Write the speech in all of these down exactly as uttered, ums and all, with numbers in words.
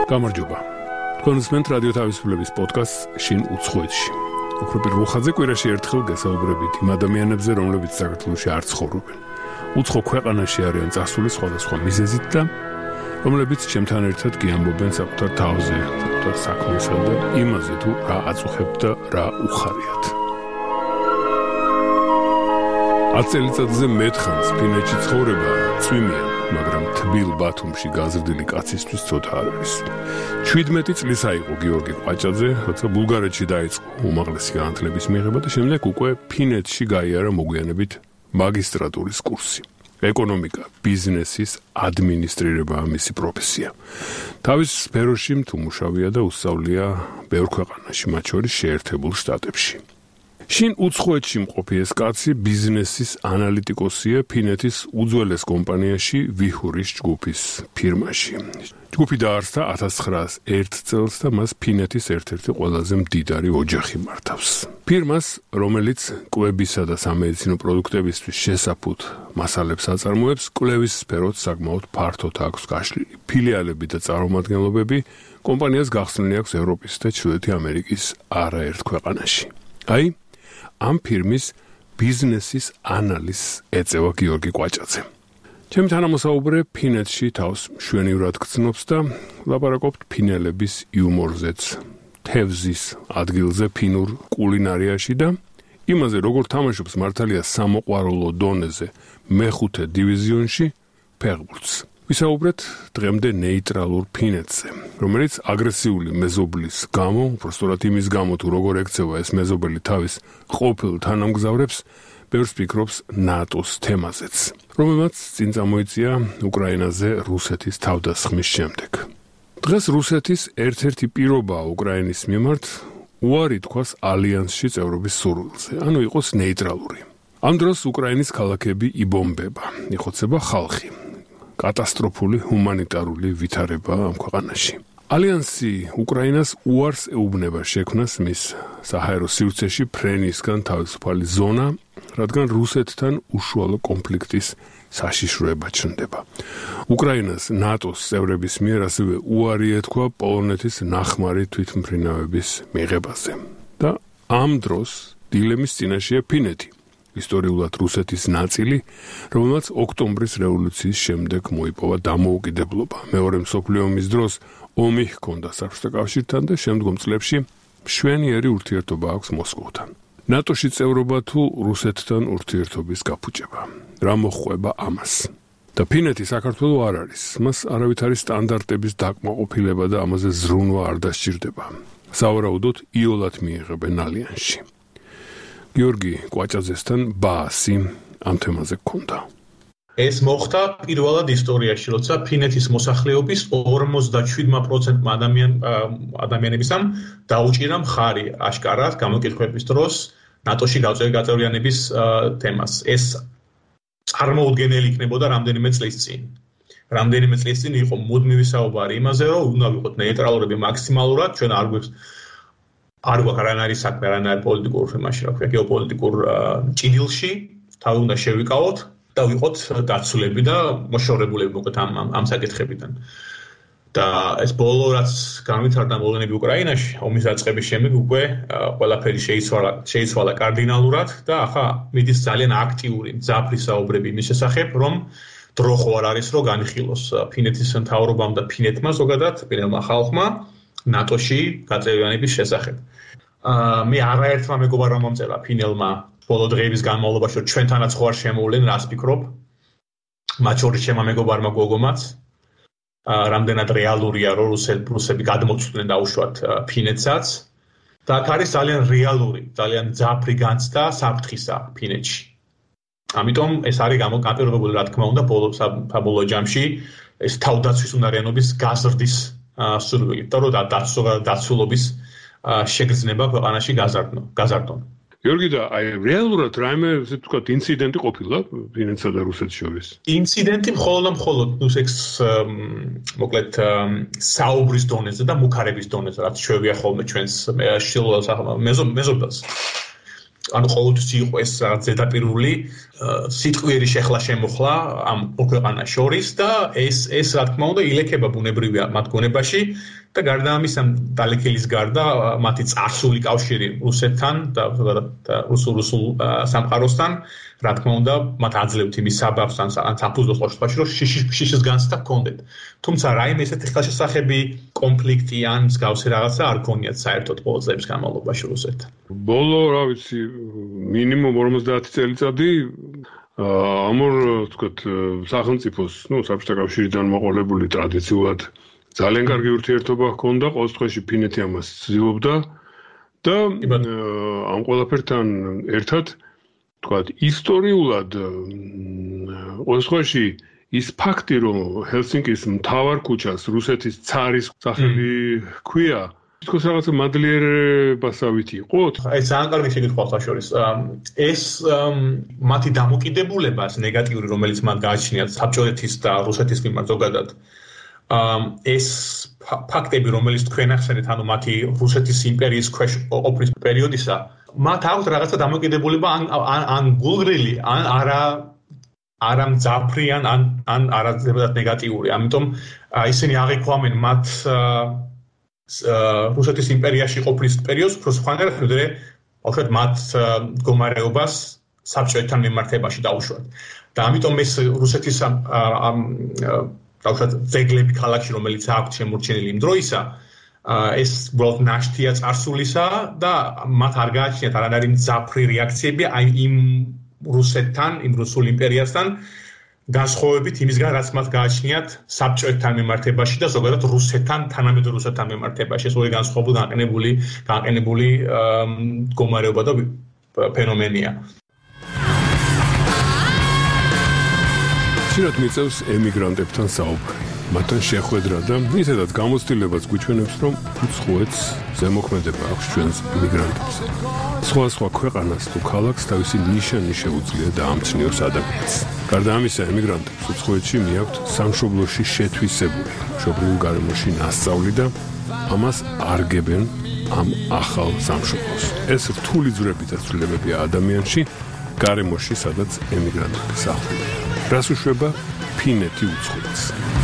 გამარჯობა. თქვენ უსმენთ რადიო თავისუფლების პოდკასტს შინ უცხოეთში. უფრო პირველ ხაზზე კვირაში ერთხელ გესაუბრებით იმ ადამიანებზე, რომლებიც საქართველოში არ ცხოვრობენ. უცხო ქვეყანაში არიან წასული სხვადასხვა მიზეზით და რომლებიც ჩემთან ერთად გიამბობენ საკუთარ თავზე, საკუთარ საქმესა და იმაზე თუ რა აწუხებთ და რა უხარიათ. ათ წელიწადზე მეტხანს ფინეთში ცხოვრება წვიმია, მაგრამ თბილ ბათუმში გაზრდილი კაცისთვის ცოტა არ არის. შვიდმეტი წლისა იყო გიორგი ყვაჭაძე, როცა ბულგარეთში დაიწყო უმაღლესი განათლების მიღება და შემდეგ უკვე ფინეთში გაიარა მოგვიანებით მაგისტრატურის კურსი. ეკონომიკა, ბიზნესის ადმინისტრირება მისი პროფესია. თავის სფეროში თუმუშავია და უსწავლია ბევრ ქვეყანაში, მათ შორის შეერთებულ შტატებში. შინ უცხოეთში მყოფი ეს კაცი ბიზნესის ანალიტიკოსია ფინეთის უძველეს კომპანიაში ვიჰურის ჯგუფის ფირმაში. ჯგუფი დაარსდა ათას ცხრაას ერთ წელს და მას ფინეთის ერთ-ერთი ყველაზე მდიდარი ოჯახი მართავს. ფირმას, რომელიც კვებისა და სამედიცინო პროდუქტებისთვის შესაფუთ მასალებს აწარმოებს, კვლევის სფეროც საკმაოდ ფართოდ აქვს გაშლილი. ფილიალები და წარმომადგენლობები კომპანიას გახსნილი აქვს ევროპის და ჩრდილოეთი ამერიკის არაერთ ქვეყანაში. აი, ამ ფირმის ბიზნესის ანალიზს ეწევა გიორგი ყვაჭაძე. ჩემი თანამოსაუბრე ფინეთში თავს მშვენივრად გრძნობს და ლაპარაკობთ ფინელების იუმორზეც, თევზის ადგილზე ფინურ კულინარიაში და იმაზე, როგორ თამაშობს მართალია სამოყვარულო დონეზე მეხუთე დივიზიონში ფეხბურთს. ვისაუბრეთ დღემდე ნეიტრალურ ფინეთზე, რომელიც აგრესიული მეზობლის გამო, უბრალოდ იმის გამო თუ როგორ ექცევა ეს მეზობელი თავის ყოფილ თანამგზავრებს, ბევრს ფიქრობს ნატოს თემაზეც, რომელმაც წინ წამოიწია უკრაინაზე რუსეთის თავდასხმის შემდეგ. დღეს რუსეთის ერთ-ერთი პირობაა უკრაინის მიმართ უარი თქვას ალიანსში წევრობის სურვილზე, ანუ იყოს ნეიტრალური. ამ დროს უკრაინის ქალაქები იბომბება, იხოცება ხალხი. კატასტროფული ჰუმანიტარული ვითარება ამ ქვეყანაში. ალიანსი უკრაინას უარს ეუბნება შექმნას მის საჰაერო სივრცეში ფრენისგან თავისუფალი ზონა, რადგან რუსეთთან უშუალო კონფლიქტის საშიშროება ჩნდება. უკრაინას ნატოს წევრების მიერ ასევე უარი ეთქვა პოლონეთის ნახმარი თვითმფრინავების მიღებაზე. და ამ დროს დილემის წინაშეა ფინეთი. ისტორიულად რუსეთის ნაწილი, რომელმაც ოქტომბრის რევოლუციის შემდეგ მოიპოვა დამოუკიდებლობა. მეორე მსოფლიო ომის დროს ომი ჰქონდა საბჭოთა კავშირთან და შემდგომ წლებში მშვენიერი ურთიერთობა აქვს მოსკოვთან. ნატოში წევრობა თუ რუსეთთან ურთიერთობის გაფუჭება. რა მოჰყვება ამას? და ფინეთი საქართველო არ არის. მას არავითარი სტანდარტების დაკმაყოფილება და ამაზე ზრუნვა არ დასჭირდება. სავარაუდოდ იოლად მიიღებენ ალიანსში. გიორგი ყვაჭაძესთან ბაასი ამ თემაზე გქონდა. ეს მოხდა პირველად ისტორიაში, როცა ფინეთის მოსახლეობის ორმოცდაშვიდმა პროცენტმა ადამიან ადამიანებისამ დაუჭირა მხარი აშკარად გამოკითხვების დროს ნატოში გაწევრიანების თემას. ეს წარმოუდგენელი იქნებოდა რამდენიმე წლის წინ. რამდენიმე წლის წინ იყო მუდმივი საუბარი იმაზე, რომ უნდა ვიყოთ ნეიტრალურები მაქსიმალურად, ჩვენ არ გვაქვს არ გვაქვს არანაირი საქმე, არანაირ პოლიტიკურ თემაში, რა ქვია, გეოპოლიტიკურ ჭიდილში, თავი უნდა შევიკავოთ და ვიყოთ დაცულები და მოშორებულები მოკლედ ამ ამ საკითხებიდან. და ეს ბოლო რაც განვითარდა მოვლენები უკრაინაში, ომის დაწყების შემდეგ უკვე ყველაფერი შეიცვალა, შეიცვალა კარდინალურად და ახლა მიდის ძალიან აქტიური მძაფრი საუბრები იმის შესახებ, რომ დრო ხო არ არის, რომ განიხილოს ფინეთის მთავრობამ და ფინეთმა ზოგადად, ფინელმა ხალხმა ნატოში გაწევრიანების შესახებ. მე არაერთმა მეგობარმა მომწერა ფინელმა ბოლო დღეების განმავლობაში, რომ ჩვენთანაც ხო არ შემოვლენ, რას ფიქრობ? მათ შორის ჩემმა მეგობარმა გოგომაც, რამდენად რეალურია, რომ რუსები გადმოცვდნენ დაუშვათ ფინეთსაც და აქ არის ძალიან რეალური, ძალიან მძაფრი განცდა საფრთხისა ფინეთში. ამიტომ ეს არის გამოკამპირებული, რა თქმა უნდა, ბოლო საბოლოო ჯამში ეს თავდაცვის უნარიანობის გაზრდის სურვილით და რომ დაცულობის შეგრძნება ქვეყანაში გაზარდონ. გიორგი და აი რეალურად რაიმე ესე ვთქვათ ინციდენტი ყოფილა ფინეთსა და რუსეთს შორის? ინციდენტი მხოლოდ და მხოლოდ ნუსექს მოკლედ საუბრის დონეზე და მუქარების დონეზე, რაც ჩვევია ხოლმე ჩვენს შილოს მეზობელს. ანუ ყოველთვის იყო ეს ზედაპირული სიტყვიერი შეხლა შემოხლა ამ ოქროყანას შორის და ეს ეს რა თქმა უნდა ილექება ბუნებრივია მათ გონებაში და გარდა ამისა დალექილის გარდა მათი წარსული კავშირი რუსეთთან და რუსულ რუსულ სამყაროსთან რა თქმა უნდა მათ აძლევთ იმის საბაბს ან საფუძვლოს ყოველთვის რომ შიშის განცდა ჰქონდეთ თუმცა რაიმე ესეთი ხელშესახები კონფლიქტი ან მსგავსი რაღაცა არ ქონიათ საერთოდ ყოველ წლების განმავლობაში რუსეთთან ბოლო რა ვიცი მინიმუმ ორმოცდაათი წელიწადი ამორ თქვათ სახელმწიფოს ნუ საბჭოთა კავშირიდან მოყოლებული ტრადიციულად ძალიან კარგი ურთიერთობა ჰქონდა ყოველ შემთხვევაში ფინეთი ამას ცდილობდა და ამ ყველაფერთან ერთად თქვათ ისტორიულად ყოველ შემთხვევაში ის ფაქტი რომ ჰელსინკის მთავარ ქუჩას რუსეთის цаრის სახელი ჰქვია თქოს რაღაცა მადლიერებასავით იყო აი ძალიან კარგი შეკითხვა ხარ შორის ეს მათი დამოკიდებულებას ნეგატიური რომელიც მათ გააჩნიათ საბჭოეთის და რუსეთის მიმართ ზოგადად ეს ფაქტები რომელიც თქვენ ახსენეთ ანუ მათი რუსეთის იმპერიის ქვეშ ყოფნის პერიოდისა მათ აქვს რაღაცა დამოკიდებულება ან ან გულგრილი ან არა არა მძაფრი ან ან არადებად ნეგატიური ამიტომ ისინი აღიქვამენ მათ რუსეთის იმპერიაში ყოფნის პერიოდს უფრო სხვანაირად ვიდრე ახლა მათ მდგომარეობას საბჭოეთთან მიმართებაში დაუშვათ და ამიტომ ეს რუსეთის ამ ახლა ძეგლები ქალაქში რომელიც აქვს შემორჩენილი იმ დროისა ეს უბრალოდ ნაშთია წარსულისა და მათ არ გააჩნიათ არანაირი მძაფრი რეაქციები აი იმ რუსეთთან იმ რუსულ იმპერიასთან განსხვავებით იმისგან რაც მათ გააჩნიათ საბჭოეთთან მიმართებაში და ზოგადად რუსეთთან თანამედროვე რუსეთთან მიმართებაში ეს ორი განსხვავებული განყენებული განყენებული მდგომარეობა და ფენომენია ხშირად მიწევს ემიგრანტებთან საუბარი მათთან შეხვედრა და ისედაც გამოცდილებაც გვიჩვენებს რომ უცხოეთს ზემოქმედება აქვს ჩვენს იმიგრანტებს სხვა სხვა ქვეყანას თუ ქალაქს თავისი ნიშანი შეუძლია დაამჩნიოს ადამიანს გარდა ამისა ემიგრანტებს უცხოეთში მიაქვთ სამშობლოში შეთვისებული მშობლიურ გარემოში ნასწავლი და ამას არგებენ ამ ახალ სამშობლოს ეს რთული ძვრები და ცვლილებებია ადამიანში გარემოში სადაც ემიგრანტები სახლობენ რას უშვება ფინეთი უცხოეთს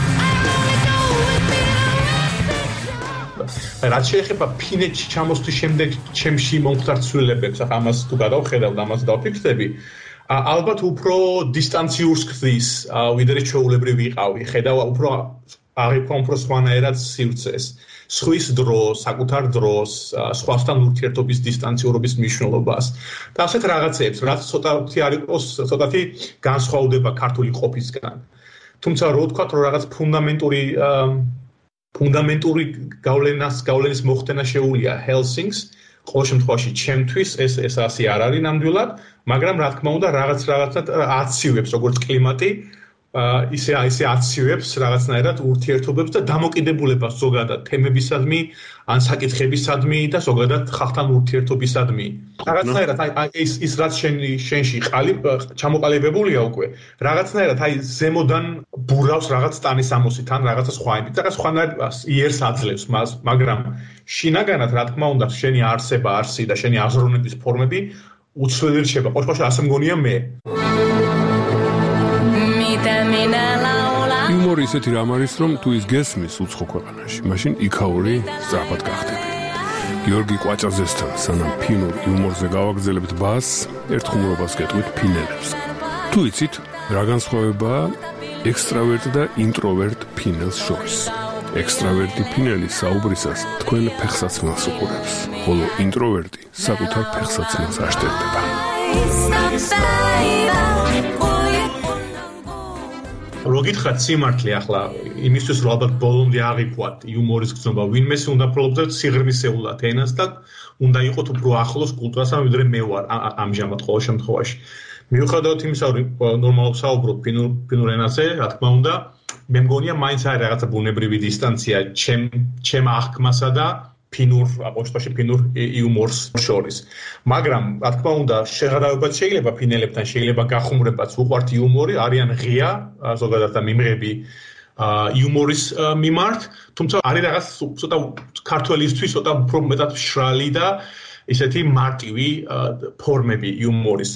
რაც შეეხება ფინეთში ჩამოსვლის შემდეგ ჩემში მომხდარ ცვლილებებს ახლა ამას თუ გადავხედავ და ამას დავფიქრდები ალბათ უფრო დისტანციურს ხდის ვიდრე ჩვეულებრივ ვიყავი ხედავ უფრო აღიქვა უფრო სხვანაირად სივრცეს სხვის დროს საკუთარ დროს სხვასთან ურთიერთობის დისტანციურობის მნიშვნელობას და ასეთ რაღაცებს რაც ცოტათი არ იყოს ცოტათი განსხვავდება ქართული ყოფისგან თუმცა რო ვთქვა რომ რაღაც ფუნდამენტური ფუნდამენტური გავლენას გავლენის მოხდენა შეუულია ჰელსინკს ყოველ შემთხვევაში ჩემთვის ეს ეს ასე არ არის ნამდვილად მაგრამ რა თქმა უნდა რაღაც რაღაცად აცივებს როგორც კლიმატი ისე ისე აცივებს რაღაცნაირად ურთიერთობებს და დამოკიდებულებას ზოგადად თემებისადმი ან საკითხებისადმი და ზოგადად ხალხთან ურთიერთობისადმი რაღაცნაირად აი ის ის რაც შენი შენში ყალი ჩამოყალიბებულია უკვე რაღაცნაირად აი ზემოდან ბურავს რაღაც ტანის ამოსით ან რაღაცა სხვაებით რაღაც სხვანაირად იერს აძლევს მას მაგრამ შინაგანად რა თქმა უნდა შენი არსება არსი და შენი აზროვნების ფორმები უცვლელი რჩება ყოველ შემთხვევაში ასე მგონია მე იუმორი ისეთი რამ არის, რომ თუ ის გესმის უცხო ქვეყანაში, მაშინ იქაური სწრაფად გახდები. გიორგი კვაჭაძესთან სანამ ფინურ იუმორზე გავაგრძელებთ ბას, ერთხმურობას გეტყვით ფინელებს. თუ იცით, რა განსხვავებაა ექსტრავერტ და ინტროვერტ ფინელს შორის. ექსტრავერტი ფინელი საუბრისას თქვენ ფეხსაცმელს უყურებს, ხოლო ინტროვერტი საკუთარ ფეხსაცმელს აშტერდება. რო გითხრათ სიმართლე ახლა იმისთვის რომ ალბათ ბოლომდე აღიქვათ იუმორის გზნობა ვინმეს უნდა ფლობდეთ სიღრმისეულად ენას და უნდა იყოთ უფრო ახლოს კულტურასთან ვიდრე მე ვარ ამჟამად ყოველ შემთხვევაში მიუხედავად იმისა რომ ნორმალურად საუბრობ ფინურ ფინურ ენაზე რა თქმა უნდა მე მგონია მაინც არის რაღაცა ბუნებრივი დისტანცია ჩემ ჩემ აღქმასა და ფინურ აპოშტოში ფინურ იუმორს შორის მაგრამ რა თქმა უნდა შეღავებაც შეიძლება ფინელებთან შეიძლება გახუმრებაც უყვართ იუმორი არიან ღია ზოგადად და მიმღები იუმორის მიმართ თუმცა არის რაღაც ცოტა ქართველისთვის ცოტა უფრო მეტად მშრალი და ისეთი მარტივი ფორმები იუმორისა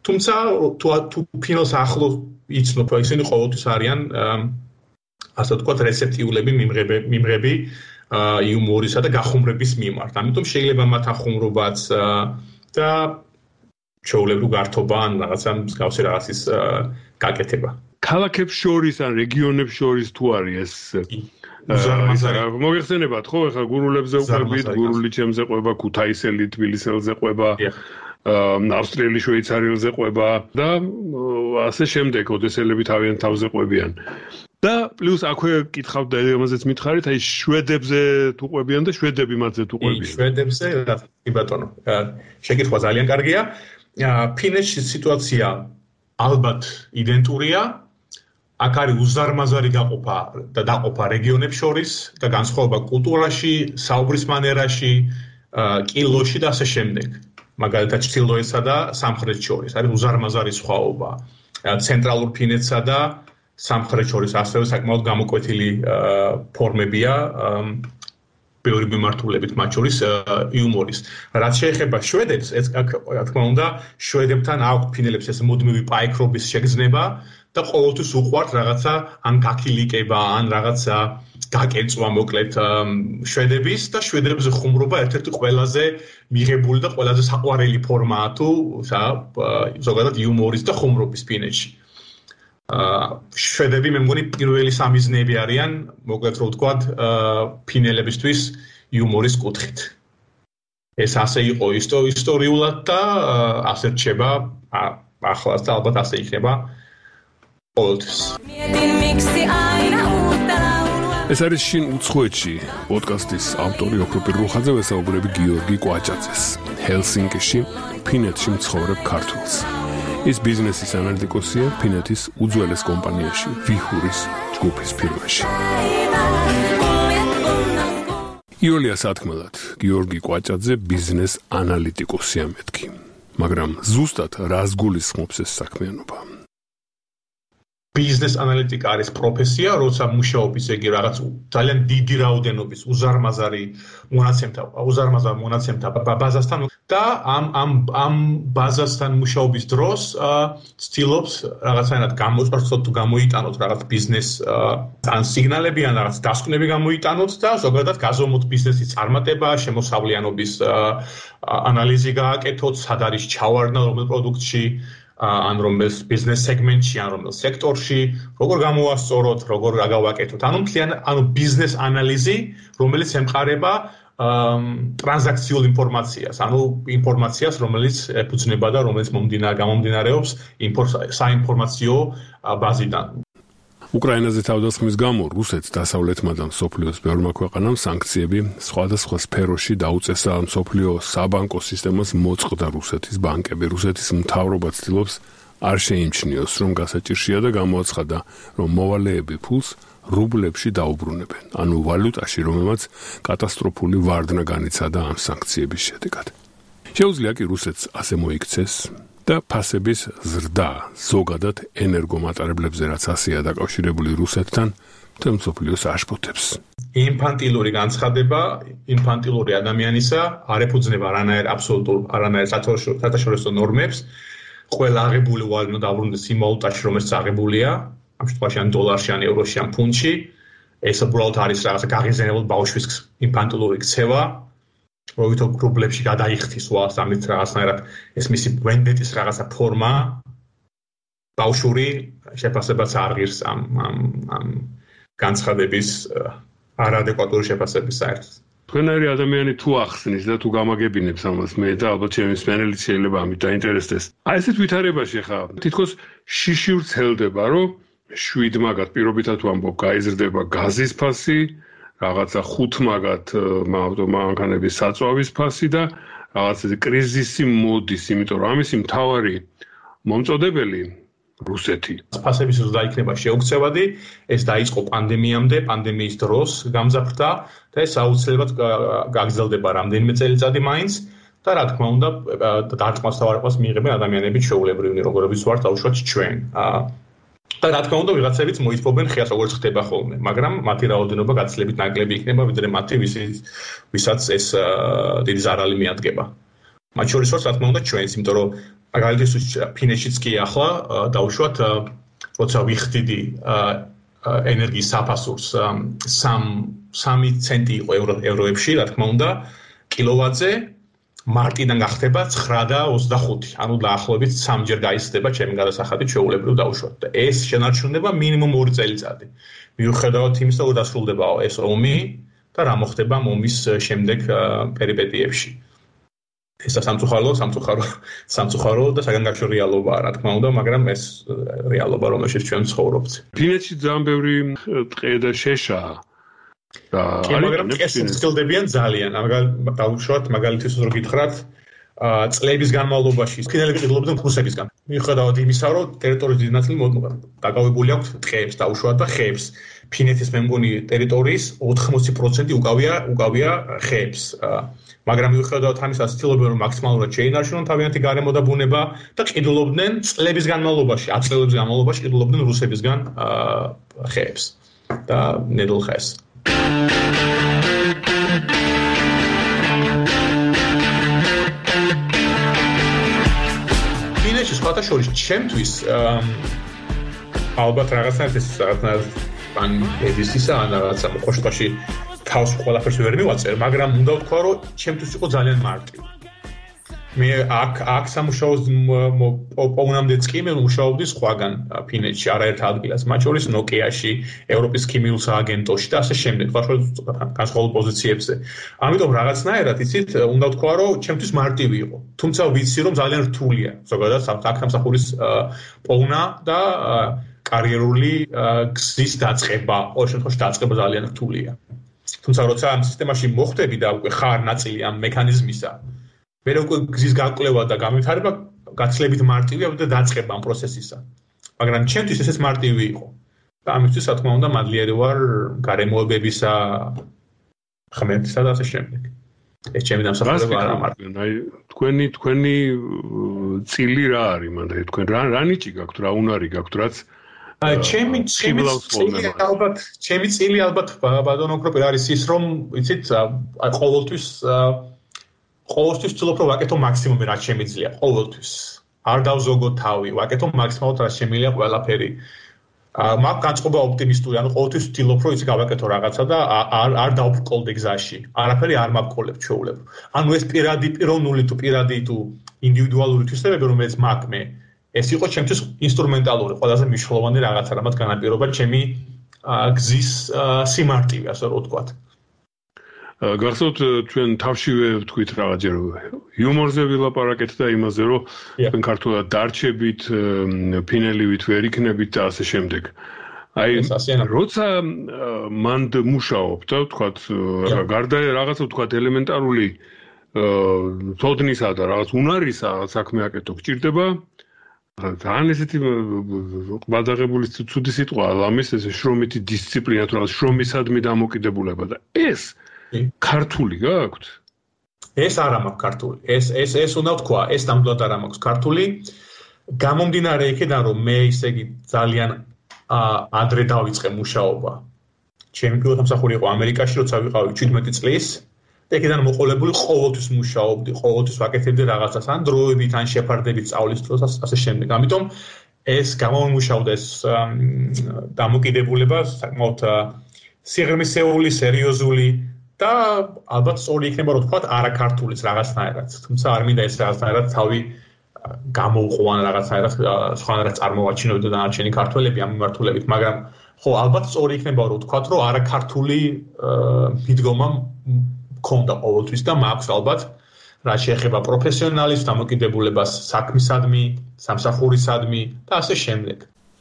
თუმცა თუ თუ ფინალს ახლო იცნობ, ისინი ყოველთვის არიან ასე ვთქვათ რეცეპტიულები მიმღები იუმორისა და გახუმრების მიმართ. ამიტომ შეიძლება მათ ახუმრობაც და ჩვეულებრივ გართობა ან რაღაცა მსგავსი რაღაცის გაკეთება. ქალაქებს შორის ან რეგიონებს შორის თუ არის ეს მოგეხსენებათ ხო ეხლა გურულებზე უყვებით, გურული ჩემზე ყვება, ქუთაისელი თბილისელზე ყვება, ავსტრიელი შვეიცარიელზე ყვება და ასე შემდეგ ოდესელები თავიანთ თავზე ყვებიან. და პლუს აქვე კითხავთ და ამაზეც მითხარით, აი შვედებზე თუ ყვებიან და შვედები მათზე თუ ყვებიან. შვედებზე რა კი ბატონო. შეკითხვა ძალიან კარგია. ფინეთში სიტუაცია ალბათ იდენტურია. აქ არის უზარმაზარი გაყოფა და დაყოფა რეგიონებს შორის და განსხვავება კულტურაში, საუბრის მანერაში, კილოში და ასე შემდეგ. მაგალითად ჩრდილოეთსა და სამხრეთს შორის არის უზარმაზარი სხვაობა. ცენტრალურ ფინეთსა და სამხრეთს შორის ასევე საკმაოდ გამოკვეთილი ფორმებია ბევრი მიმართულებით, მათ შორის იუმორის. რაც შეეხება შვედებს, ეს რა თქმა უნდა, შვედებთან აქვს ფინელებს ეს მუდმივი პაიქრობის შეგრძნება და ყოველთვის უყვართ რაღაცა ან გაქილიკება, ან რაღაცა გაკეცვა მოკლედ შვედების და შვედებზე ხუმრობა ერთ-ერთი ყველაზე მიღებული და ყველაზე საყვარელი ფორმაა თუ ზოგადად იუმორის და ხუმრობის ფინეთში. შვედები მე მგონი პირველი სამიზნეები არიან, მოკლედ რო ვთქვათ, ფინელებისთვის იუმორის კუთხით. ეს ასე იყო ისტორიულად და ასე რჩება ახლაც და ალბათ ასე იქნება ყოველთვის. ეს არის შინ უცხოეთში პოდკასტის ავტორი ოქროპირ რუხაძე, ვესაუბრები გიორგი კვაჭაძეს. ჰელსინკიში ფინეთში მცხოვრებ ქართველს. ის ბიზნესის ანალიტიკოსია ფინეთის უძველეს კომპანიაში ვიჰურის ჯგუფის ფირმაში. იულია სათქმელად გიორგი კვაჭაძე ბიზნეს ანალიტიკოსია მეთქი, მაგრამ ზუსტად რას გულისხმობს ეს საქმიანობა? ბიზნეს ანალიტიკა არის პროფესია, როცა მუშაობის იგი რაღაც ძალიან დიდი რაოდენობის უზარმაზარი მონაცემთა, უზარმაზარ მონაცემთა ბაზასთან და ამ ამ ამ ბაზასთან მუშაობის დროს ცდილობს რაღაცაერად გამოწვევს თუ გამოიტანოთ რაღაც ბიზნეს ან სიგნალები ან რაღაც დასკვნები გამოიტანოთ და ზოგადად გაზომოთ ბიზნესის წარმატება, შემოსავლიანობის ანალიზი გააკეთოთ, სად არის ჩავარდნა რომელ პროდუქტში ან რომელ ბიზნეს სეგმენტში, ან რომელ სექტორში, როგორ გამოვასწოროთ, როგორ გავაკეთოთ. ანუ მთლიან, ანუ ბიზნეს ანალიზი, რომელიც ემყარება ტრანზაქციულ ინფორმაციას, ანუ ინფორმაციას, რომელიც ეფუძნება და რომელიც მომდინარე გამომდინარეობს საინფორმაციო ბაზიდან. უკრაინაზე თავდასხმის გამო რუსეთს დასავლეთმა და მსოფლიოს ბევრმა ქვეყანამ სანქციები სხვადასხვა სფეროში დაუწესა მსოფლიო საბანკო სისტემას მოწყდა რუსეთის ბანკები. რუსეთის მთავრობა ცდილობს არ შეიმჩნიოს, რომ გასაჭირშია და გამოაცხადა, რომ მოვალეები ფულს რუბლებში დაუბრუნებენ, ანუ ვალუტაში, რომელმაც კატასტროფული ვარდნა განიცადა ამ სანქციების შედეგად. შეუძლია კი რუსეთს ასე მოიქცეს და ფასების ზრდა ზოგადად ენერგომატარებლებზე რაც ასეა დაკავშირებული რუსეთთან მთელ მსოფლიოს აშფოთებს. ინფანტილური განცხადება, ინფანტილური ადამიანისა არ ეფუძნება არანაირ აბსოლუტურ არანაირ საერთაშორისო ნორმებს. ყველა აღებული ვალუტა დაუბრუნდეს იმ ვალუტაში, რომელიც აღებულია, ამ შემთხვევაში ან დოლარში, ან ევროში, ან ფუნტში. ეს უბრალოდ არის რაღაცა გაღიზიანებულ ბავშვის ინფანტილური ქცევა. როვითო რუბლებში გადაიხთის ვალს ამით რაღაცნაირად ეს მისი ვენდეტის რაღაცა ფორმა ბავშვური შეფასებაც არ ღირს ამ ამ ამ განცხადების არადეკვატური შეფასების საერთოდ. თქვენარი ადამიანი თუ ახსნის და თუ გამაგებინებს ამას მე და ალბათ ჩემი მსმენელიც შეიძლება ამით დაინტერესდეს. აი ესეთ ვითარებაში ხა თითქოს შიში ვრცელდება, რომ შვიდ მაგათ პირობითად ვამბობ, გაიზრდება გაზის ფასი, რაღაცა ხუთ მაგათ ავტომანქანების საწვავის ფასი და რაღაცა კრიზისი მოდის, იმიტომ რომ ამისი მთავარი მომწოდებელი რუსეთი. ფასების ზრდა იქნება შეუქცევადი, ეს დაიწყო პანდემიამდე, პანდემიის დროს გამძაფრდა და ეს აუცილებლად გაგრძელდება რამდენიმე წელიწადი მაინც და რა თქმა უნდა დარტყმას თავარყმას მიიღებენ ადამიანები ჩვეულებრივი, როგორიც ვართ აუშვათ ჩვენ. და რა თქმა უნდა ვიღაცებიც მოითმობენ ხეას როგორც ხდება ხოლმე, მაგრამ მათი რაოდენობა გაცილებით ნაკლები იქნება, ვიდრე მათი ვისაც ეს დიდი ზარალი მიადგება. მათ შორისაც რა თქმა უნდა ჩვენს, იმიტომ რომ მაგალითად ფინეთშიც კი ახლა დაუშვათ როცა ვიხდიდი ენერგიის საფასურს სამი ცენტი იყო ევროებში, რა თქმა უნდა, კილოვატზე მარტიდან გახდება ცხრა და ოცდახუთი, ანუ დაახლოებით სამჯერ გაიზრდება ჩემი გადასახადით ჩვეულებრივ დაუშვათ. და ეს შენარჩუნება მინიმუმ ორი წელიწადი. მიუხედავად იმისა, რომ დასრულდება ეს ომი და რა მოხდება ომის შემდეგ პერიპეტიებში. ეს სამწუხარო, სამწუხარო, სამწუხარო და საგანგაშო რეალობაა, რა თქმა უნდა, მაგრამ ეს რეალობა, რომელშიც ჩვენ ცხოვრობთ. ფინეთში ძალიან ბევრი ტყე და შეშაა. და მაგრამ ეს ცდილდებიან ძალიან. დაუშვათ მაგალითად რო გითხრათ, წლების განმავლობაში ფინელები ყიდულობდნენ რუსებისგან. მიუხედავად იმისა, რომ ტერიტორიის დიდი ნაწილი დაკავებული აქვს ტყეებს, დაუშვათ და ხეებს. ფინეთის მე მგონი ტერიტორიის ოთხმოცი პროცენტი უკავია უკავია ხეებს. მაგრამ მიუხედავად ამისა, ცდილობენ რომ მაქსიმალურად შეინარჩუნონ თავიანთი გარემო და ბუნება და ყიდულობდნენ წლების განმავლობაში, ათი წლების განმავლობაში ყიდულობდნენ რუსებისგან ხეებს და ნედლ ხეს. ფინეთში სხვათა შორის ჩემთვის ალბათ რაღაცნაირად ეს რაღაცნაირად ან ედისისა ან რაღაცა მოხოშტაში თავს ყველაფერს ვერ მივაწერ, მაგრამ უნდა ვთქვა, რომ ჩემთვის იყო ძალიან მარტივი. მე აქ აქ სამუშაოს პოვნამდეც კი მე მუშაობდი სხვაგან ფინეთში, არაერთ ადგილას, მათ შორის ნოკიაში, ევროპის ქიმიურ სააგენტოში და ასე შემდეგ, განსხვავებულ პოზიციებზე. ამიტომ რაღაცნაირად იცით, უნდა ვთქვა, რომ ჩემთვის მარტივი იყო. თუმცა ვიცი, რომ ძალიან რთულია, ზოგადად სამსახურის პოვნა და კარიერული გზის დაწყება, ყოველ შემთხვევაში დაწყება ძალიან რთულია. თუმცა როცა ამ სისტემაში მოხვდები და უკვე ხარ ნაწილი ამ მექანიზმისა, მე უკვე გზის გაკვლევა და განვითარება გაცილებით მარტივია და დაწყება ამ პროცესისა. მაგრამ ჩემთვის ესეც მარტივი იყო. და ამისთვის, რა თქმა უნდა, მადლიერი ვარ გარემოებებისა, ხმებისა და ასე შემდეგ. ეს ჩემი დამსახურება არა მარტივი. აი, თქვენი თქვენი წილი რა არის, მანდ თქვენ რა რა ნიჭი გაქვთ, რა უნარი გაქვთ, რაც აი, ჩემი ჩემი წილი ალბათ, ჩემი წილი ალბათ ბატონო კროპერ არის ის, რომ იცით, აი ყოველთვის ყოველთვის ვცდილობ რომ ვაკეთო მაქსიმუმი რაც შემიძლია ყოველთვის. არ დავზოგო თავი, ვაკეთო მაქსიმალურად რაც შემიძლია ყველაფერი. მაგ განწყობა ოპტიმისტური, ანუ ყოველთვის ვცდილობ რომ იცი გავაკეთო რაღაცა და არ არ დავბრკოლდე გზაში. არაფერი არ მაბკოლებ ჩვეულებრივ. ანუ ეს პირადი პიროვნული თუ პირადი თუ ინდივიდუალური თვისებები რომელიც მაქვს მე, ეს იყო ჩემთვის ინსტრუმენტალური, ყველაზე მნიშვნელოვანი რაღაცა, რამაც განაპირობა ჩემი გზის სიმარტივე, ასე რომ ვთქვათ. გახსოვთ ჩვენ თავშივე ვთქვით რაღაცჯერ იუმორზე ვილაპარაკეთ და იმაზე რომ თქვენ ქართულად დარჩებით, ფინელივით ვერ იქნებით და ასე შემდეგ. აი, როცა მანდ მუშაობ და ვთქვათ გარდა რაღაცა ვთქვათ ელემენტარული თოდნისა და რაღაც უნარისა საქმე აკეთო გჭირდება ძალიან ესეთი ყბადაღებული ცუდი სიტყვა ლამის ეს შრომითი დისციპლინა თუ რაღაც შრომისადმი დამოკიდებულება და ეს ქართული გაქვთ? ეს არ მაქვს ქართული. ეს ეს ეს უნდა ვთქვა, ეს ნამდვილად არ მაქვს ქართული. გამომდინარე იქიდან რომ მე ისე იგი ძალიან ადრე დავიწყე მუშაობა. ჩემი პირველი სამსახური იყო ამერიკაში, როცა ვიყავი შვიდმეტი წლის. და იქიდან მოყოლებული ყოველთვის მუშაობდი, ყოველთვის ვაკეთებდი რაღაცას, ან დროებით, ან შეფარდებით სწავლის დროს, ასე შემდეგ. ამიტომ ეს გამომუშავდა ეს დამოკიდებულება საკმაოდ სიღრმისეული, სერიოზული და ალბათ სწორი იქნება რომ ვთქვათ არაქართულის რაღაცნაირად. თუმცა არ მინდა ეს რაღაცნაირად თავი გამოვყო ან რაღაცნაირად სხვანაირად წარმოვაჩინოთ და დანარჩენი ქართველები ამ მიმართულებით, მაგრამ ხო ალბათ სწორი იქნება რომ ვთქვათ რომ არაქართული მიდგომა მქონდა ყოველთვის და მაქვს ალბათ რაც შეეხება პროფესიონალის დამოკიდებულებას საქმისადმი, სამსახურისადმი და ასე შემდეგ.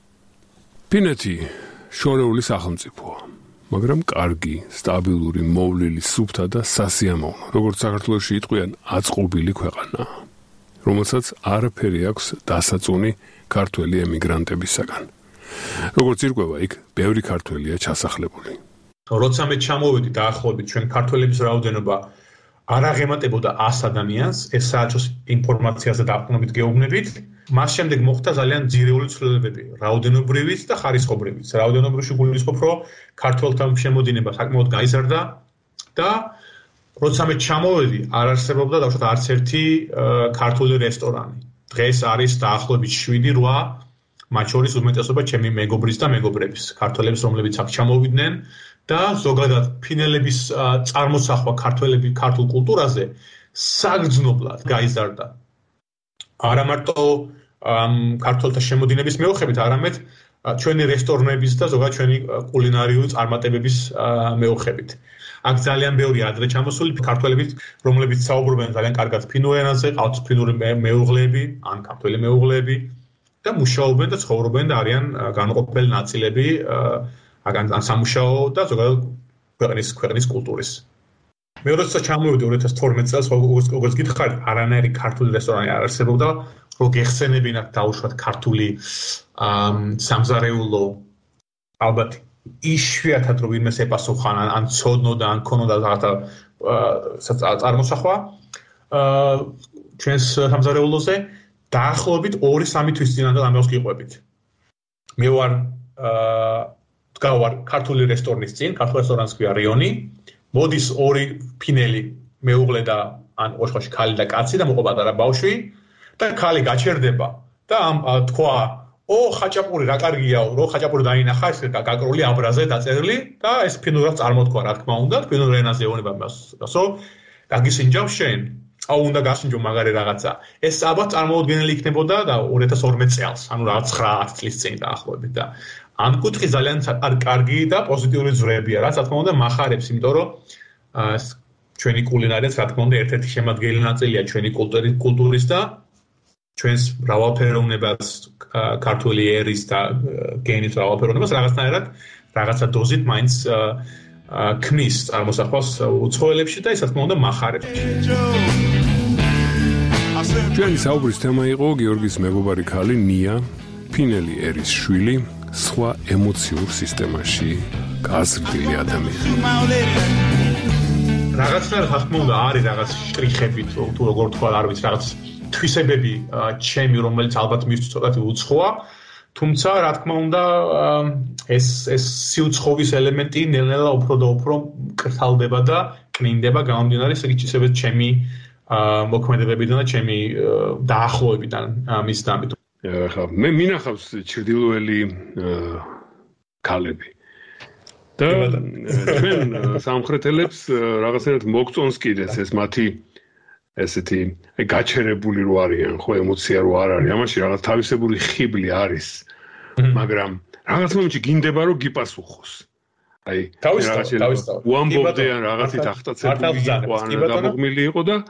ფინეთი შორეული სახელმწიფოა, მაგრამ კარგი, სტაბილური, მოვლილი, სუფთა და სასიამოვნო, როგორც საქართველოში იტყვიან, აწყობილი ქვეყანა, რომელსაც არაფერი აქვს დასაწუნი ქართველი ემიგრანტებისაგან. როგორც ირკვევა, იქ ბევრი ქართველია ჩასახლებული. როცა მე ჩამოვედი დაახლოებით ჩვენ ქართველების რაოდენობა არ აღემატებოდა ას ადამიანს, ეს საერთო ინფორმაციაზე დაყრდნობით გეუბნებით. მას შემდეგ მოხდა ძალიან ძირეული ცვლილებები, რაოდენობრივიც და ხარისხობრივიც. რაოდენობრივში გულისხმობ, რომ ქართველთა შემოდინება საკმაოდ გაიზარდა და როცა მე ჩამოვედი, არ არსებობდა დავუშვათ არც ერთი ქართული რესტორანი. დღეს არის დაახლოებით შვიდი რვა, მათ შორის უმეტესობა ჩემი მეგობრის და მეგობრების, ქართველების, რომლებიც აქ ჩამოვიდნენ და ზოგადად ფინელების წარმოსახვა ქართველები ქართულ კულტურაზე საგრძნობლად გაიზარდა. არა მარტო ქართველთა შემოდინების მეოხებით, არამედ ჩვენი რესტორნების და ზოგადად ჩვენი კულინარიული წარმატებების მეოხებით. აქ ძალიან ბევრი ადრე ჩამოსული ქართველები, რომლებიც საუბრობენ ძალიან კარგად ფინურ ენაზე, ყავთ ფინური მეუღლეები, ან ქართველი მეუღლეები და მუშაობენ და ცხოვრობენ და არიან განუყოფელი ნაწილები ან სამუშაო და ზოგადად ქვეყნის ქვეყნის კულტურის. მე როცა ჩამოვედი ორი ათას თორმეტ წელს, როგორც გითხარით, არანაირი ქართული რესტორანი არ არსებობდა, რომ გეხსენებინათ დაუშვათ ქართული სამზარეულო, ალბათ იშვიათად რომ ვინმეს ეპასუხან, ან ცოდნოდა, ან ქონოდა რაღაცა წარმოსახვა ჩვენს სამზარეულოზე, დაახლოებით ორი სამი თვის წინანდელ ამბავს გიყვებით. მე ვარ დგავარ ქართული რესტორნის წინ, ქართულ რესტორანს ქვია რიონი. მოდის ორი ფინელი მეუღლე და ან ოშხოში ქალი და კაცი და მოყვა პატარა ბავშვი და ქალი გაჩერდება და ამ თქვა ო ხაჭაპური რა კარგიაო რო ხაჭაპური დაინახა ეს გაკრული აბრაზე დაწერილი და ეს ფინურად წარმოთქვა რა თქმა უნდა ფინურ ენაზე ეუბნება მას ასო გაგისინჯავ შენ აუ უნდა გასინჯო მაგარი რაღაცა ეს ალბათ წარმოუდგენელი იქნებოდა და ორი ათას ორმეტ წელს ანუ რაღაც ცხრა ათი წლის წინ დაახლოებით და ამ კუთხე ძალიან კარგი და პოზიტიური ძვრებია რაც რა თქმა უნდა მახარებს იმიტომ რომ ჩვენი კულინარიაც რა თქმა უნდა ერთ-ერთი შემადგენელი ნაწილია ჩვენი კულტურის და ჩვენს მრავალფეროვნებას ქართული ერის და გენის მრავალფეროვნებას რაღაცნაირად რაღაცა დოზით მაინც ქმნის წარმოსახვას უცხოელებში და ის რა თქმა უნდა მახარებს. ჩვენი საუბრის თემა იყო გიორგის მეგობარი ქალი ნია, ფინელი ერის შვილი, სხვა ემოციურ სისტემაში გაზრდილი ადამიანი. რაღაცნაირად რა თქმა უნდა არის რაღაც შტრიხები თუ როგორ თქვა არ ვიცი რაღაც თვისებები ჩემი რომელიც ალბათ მის ცოტათი უცხოა თუმცა რა თქმა უნდა ეს ეს სიუცხოვის ელემენტი ნელ-ნელა უფრო და უფრო კრთალდება და კნინდება გამომდინარე ისე ჩემი მოქმედებებიდან და ჩემი დაახლოებიდან მის დამით. ხა მე მინახავს ჩრდილოელი ქალები და ჩვენ სამხრეთელებს რაღაცნაირად მოგწონს კიდეც ეს მათი ესეთი გაჩერებული რო არიან ხო ემოცია რო არ არის ამაში რაღაც თავისებური ხიბლი არის მაგრამ რაღაც მომენტში გინდება რომ გიპასუხოს აი თავისთავად უამბობდიან რაღაცით ახტაცებული იყო ან დამღმილი იყო და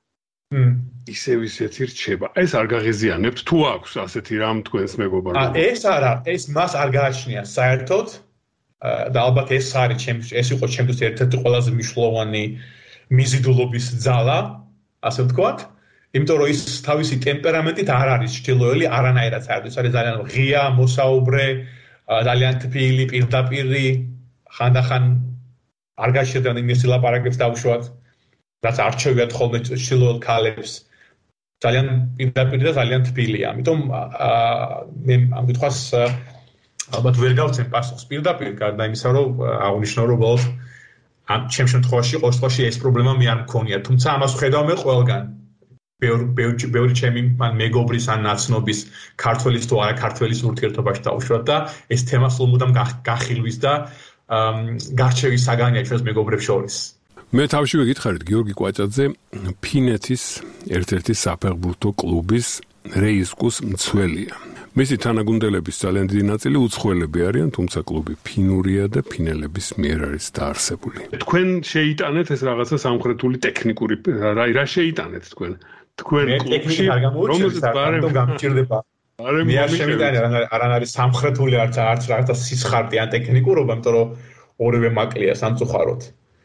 ისევ ისეთი რჩება ეს არ გაღიზიანებთ თუ აქვს ასეთი რამ თქვენს მეგობარს ეს არა ეს მას არ გააჩნია საერთოდ და ალბათ ეს არის ჩემს ეს იყო ჩემთვის ერთ-ერთი ყველაზე მნიშვნელოვანი მიზიდულობის ძალა ასე ვთქვათ, იმიტომ რომ ის თავისი ტემპერამენტით არ არის ჩრდილოელი არანაირად საერთოდ ის არის ძალიან ღია, მოსაუბრე, ძალიან თბილი, პირდაპირი, ხანდახან არ გაჩერდან იმის ლაპარაკებს დავუშვათ, რაც არჩევიათ ხოლმე ჩრდილოელ ქალებს. ძალიან პირდაპირი და ძალიან თბილია. ამიტომ მე ამ კითხვას ალბათ ვერ გავცემ პასუხს პირდაპირ, გარდა იმისა, რომ აღნიშნო რომ ბოლოს ამ ჩემ შემთხვევაში ყოველ შემთხვევაში ეს პრობლემა მე არ მქონია, თუმცა ამას ვხედავ მე ყველგან. ბევრი ბევრი ჩემი მან მეგობრის ან ნაცნობის ქართველის თუ არა ქართველის ურთიერთობაში დავუშვათ და ეს თემა სულ მუდამ გახილვის და გარჩევის საგანია ჩვენს მეგობრებს შორის. მე თავშივე გითხარით გიორგი კვაჭაძე ფინეთის ერთ-ერთი საფეხბურთო კლუბის რეისკუს მცველია. მისი თანაგუნდელების ძალიან დიდი ნაწილი უცხოელები არიან, თუმცა კლუბი ფინურია და ფინელების მიერ არის დაარსებული. თქვენ შეიტანეთ ეს რაღაცა სამხრეთული ტექნიკური რა რა შეიტანეთ თქვენ? თქვენ კლუბში რომელზეც ბარემ გამჭირდება. მე არ შემიტანე არან არის სამხრეთული არც არც რაღაცა სისხარტი ან ტექნიკურობა, იმიტომ რომ ორივე მაკლია სამწუხაროდ.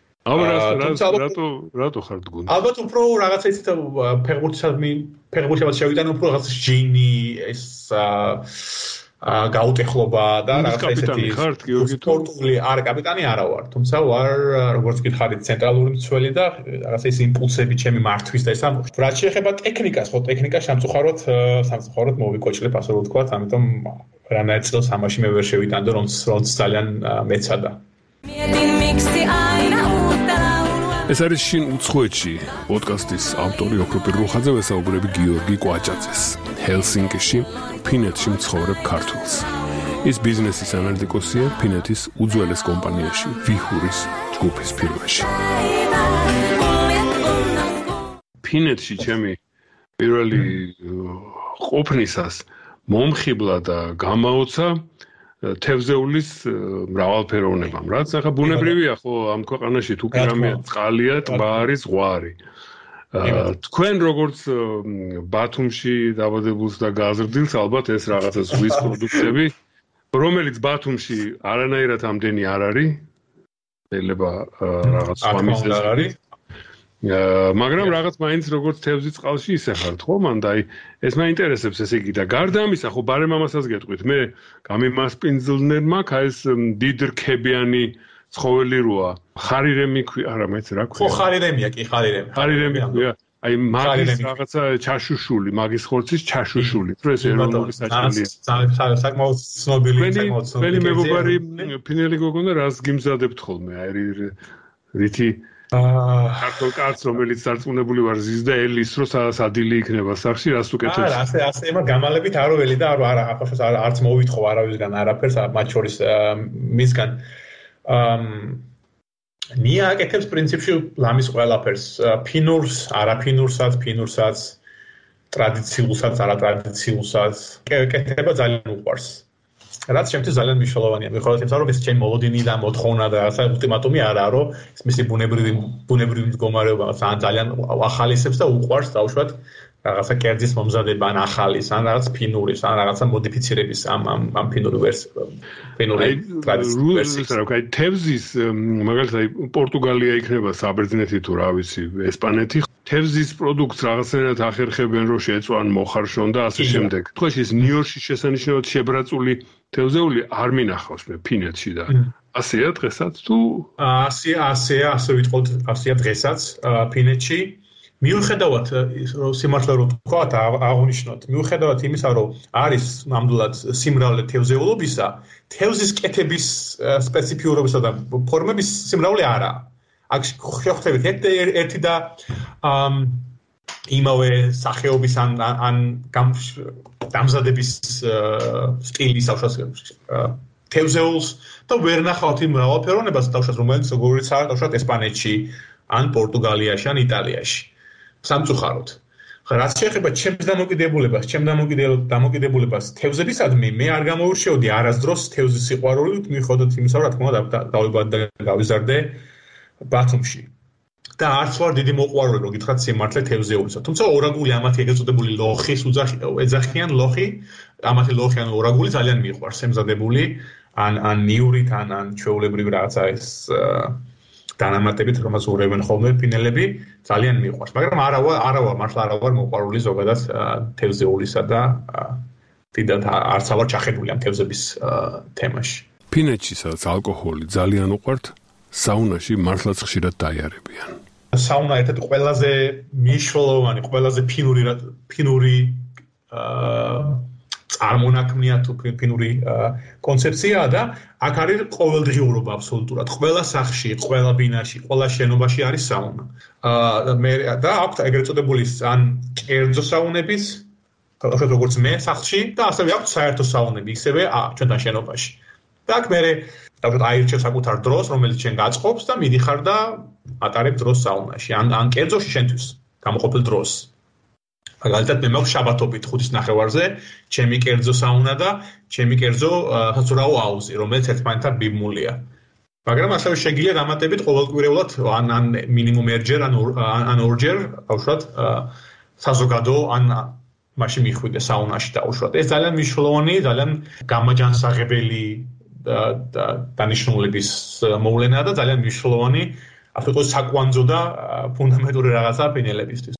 აბა რატო რატო ხარ გუნდი? ალბათ უფრო რაღაცა ისეთ ფეხბურთისადმი ფეხბურთისადმი შევიტანე უფრო რაღაც ჟინი ეს გაუტეხლობა და რაღაცა ისეთი სპორტული არ კაპიტანი არა ვარ, თუმცა ვარ როგორც გითხარით ცენტრალური მცველი და რაღაცა ის იმპულსები ჩემი მართვის და ისა რაც შეეხება ტექნიკას, ხო ტექნიკა სამწუხაროდ სამწუხაროდ მოვიკოჭლებ ასე რომ ვთქვა, ამიტომ რანაირ წელს ამაში მე ვერ შევიტანდო რომც რომც ძალიან მეცადა. ეს არის შინ უცხოეთში პოდკასტის ავტორი ოქროპირ რუხაძე, ვესაუბრები გიორგი კვაჭაძეს. ჰელსინკიში ფინეთში მცხოვრებ ქართველს. ის ბიზნესის ანალიტიკოსია ფინეთის უძველეს კომპანიაში ვიჰურის ჯგუფის ფირმაში. ფინეთში ჩემი პირველი ყოფნისას მომხიბლა და გამაოცა თევზეულის მრავალფეროვნებამ, რაც ახლა ბუნებრივია ხო ამ ქვეყანაში თუ პირამია წყალია, ტბა არის, ზღვარი. თქვენ როგორც ბათუმში დაბადებულს და გაზრდილს ალბათ ეს რაღაცა ზღვის პროდუქტები, რომელიც ბათუმში არანაირად ამდენი არ არის, შეიძლება რაღაც სხვა მიზეზი არის. მაგრამ რაღაც მაინც როგორც თევზი წყალში ისე ხართ ხო? მან და აი ეს მაინტერესებს ესე იგი და გარდა ამისა ხო ბარემ ამასაც გეტყვით მე გამიმასპინძლნერ მაქვს აი ეს დიდრქებიანი ცხოველი როა ხარირემი ქვია არა მეც რა ქვია ხო ხარირემია კი ხარირემი ხარირემი ქვია აი მაგის რაღაცა ჩაშუშული მაგის ხორცის ჩაშუშული თუ ეს ეროვნული საჭიროა საკმაოდ ცნობილი საკმაოდ ცნობილი მე მეგობარი ფინელი გოგონა რას გიმზადებთ ხოლმე აი რითი ქართულ კაცს რომელიც დარწმუნებული ვარ ზის და ელის რო სადილი იქნება სახში რას უკეთებს არა ასე ასე ema გამალებით არ ველი და არ არა ახლა არც მოვითხოვ არავისგან არაფერს მათ შორის მისგან ნია აკეთებს პრინციპში ლამის ყველაფერს ფინურს არაფინურსაც ფინურსაც ტრადიციულსაც არატრადიციულსაც კეთება ძალიან უყვარს რაც შემთხვევით ძალიან მნიშვნელოვანია. მიუხედავად იმისა, რომ ეს ჩემი მოლოდინი და მოთხოვნა და ასე ულტიმატუმი არაა, რომ ეს მისი ბუნებრივი ბუნებრივი მდგომარეობა ძალიან ახალისებს და უყვარს დაუშვათ რაღაცა კერძის მომზადება, ან ახალის, ან რაღაც ფინურის, ან რაღაცა მოდიფიცირების ამ ამ ამ ფინური ვერსია, ფინური ტრადიციული ვერსია. რა ვქო, თევზის მაგალითად პორტუგალია იქნება საბერძნეთი თუ რა ვიცი, ესპანეთი თევზის პროდუქტს რაღაცნაირად ახერხებენ რომ შეეწვან მოხარშონ და ასე შემდეგ. თქვენ ის ნიუ-იორკში შესანიშნავად შებრაწული თევზეული არ მინახავს მე ფინეთში და ასეა დღესაც თუ ასე ასეა ასე ვიტყოდ ასეა დღესაც ფინეთში მიუხედავად სიმართლე რომ თქვა და აღნიშნოთ მიუხედავად იმისა რომ არის ნამდვილად სიმრავლე თევზეულობისა თევზის კეთების სპეციფიურობისა და ფორმების სიმრავლე არაა აქ შეხვდებით ერთი და იმავე სახეობის ან ან დამზადების სტილის ავშას თევზეულს და ვერ ნახავთ იმ მრავალფეროვნებას დავშას რომელიც როგორიც არის დავშათ ესპანეთში ან პორტუგალიაში ან იტალიაში სამწუხაროდ რაც შეეხება ჩემს დამოკიდებულებას ჩემს დამოკიდებულებას თევზებისადმი მე არ გამოვირჩეოდი არასდროს თევზის სიყვარულით მიუხედავად იმისა რომ რა თქმა უნდა დავიბადე და გავიზარდე ბათუმში და არც ვარ დიდი მოყვარული რო გითხრათ სიმართლე თევზეულისა თუმცა ორაგული ამათი ეგრეთ წოდებული ლოხის ეძახიან ლოხი ამათი ლოხი ან ორაგული ძალიან მიყვარს ემზადებული ან ან ნიურით ან ან ჩვეულებრივ რაღაცა ეს დანამატებით რომელსაც ურევენ ხოლმე ფინელები ძალიან მიყვარს მაგრამ არა ვარ არა ვარ მართლა არა ვარ მოყვარული ზოგადად თევზეულისა და დიდად არც ვარ ჩახერგული ამ თევზების თემაში ფინეთში სადაც ალკოჰოლი ძალიან უყვართ საუნაში მართლაც ხშირად დაიარებიან. საუნა ერთ-ერთი ყველაზე მნიშვნელოვანი, ყველაზე ფინური ფინური წარმონაქმნია თუ ფინური კონცეფციაა და აქ არის ყოველდღიურობა აბსოლუტურად. ყველა სახლში, ყველა ბინაში, ყველა შენობაში არის საუნა. მე და აქვს ეგრეთ წოდებული ან კერძო საუნებიც, როგორც მე სახლში და ასევე აქვს საერთო საუნები, ისევე ჩვენთან შენობაში. და აქ მე დავთ აირჩევ საკუთარ დროს, რომელიც შენ გაწყობს და მიდიხარ და ატარებ დროს საუნაში. ან ან კერძოში შენთვის გამოყოფილ დროს. მაგალითად მე მაქვს შაბათობით ხუთის ნახევარზე, ჩემი კერძო საუნა და ჩემი კერძო საცურაო აუზი, რომელიც ერთმანეთთან ბიბმულია. მაგრამ ასევე შეგიძლია დამატებით ყოველკვირეულად ან ან მინიმუმ ერჯერ ან ან ორჯერ, ბავშვად, საზოგადო ან მაშინ მიხვიდე საუნაში დაუშვათ. ეს ძალიან მნიშვნელოვანი, ძალიან გამაჯანსაღებელი და დანიშნულების მოვლენაა და ძალიან მნიშვნელოვანი ასე ვთქვათ საკვანძო და ფუნდამენტური რაღაცა ფინელებისთვის.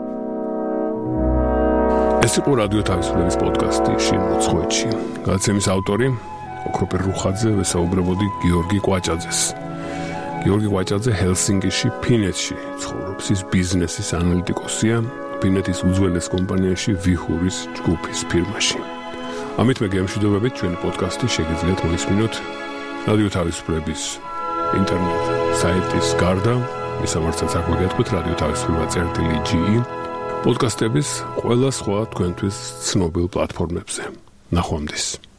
ეს იყო რადიო თავისუფლების პოდკასტი შინ უცხოეთში. გადაცემის ავტორი ოქროპირ რუხაძე ვესაუბრებოდი გიორგი კვაჭაძეს. გიორგი კვაჭაძე ჰელსინკიში ფინეთში ცხოვრობს. ის ბიზნესის ანალიტიკოსია ფინეთის უძველეს კომპანიაში ვიჰურის ჯგუფის ფირმაში. ამით მე გემშვიდობებით ჩვენი პოდკასტი შეგიძლიათ მოისმინოთ რადიო თავისუფლების ინტერნეტ საიტის გარდა მისამართსაც აგვიგეთყვით რადიო თავისუფლება წერტილი ჯი პოდკასტების ყველა სხვა თქვენთვის ცნობილ პლატფორმებზე. ნახვამდის.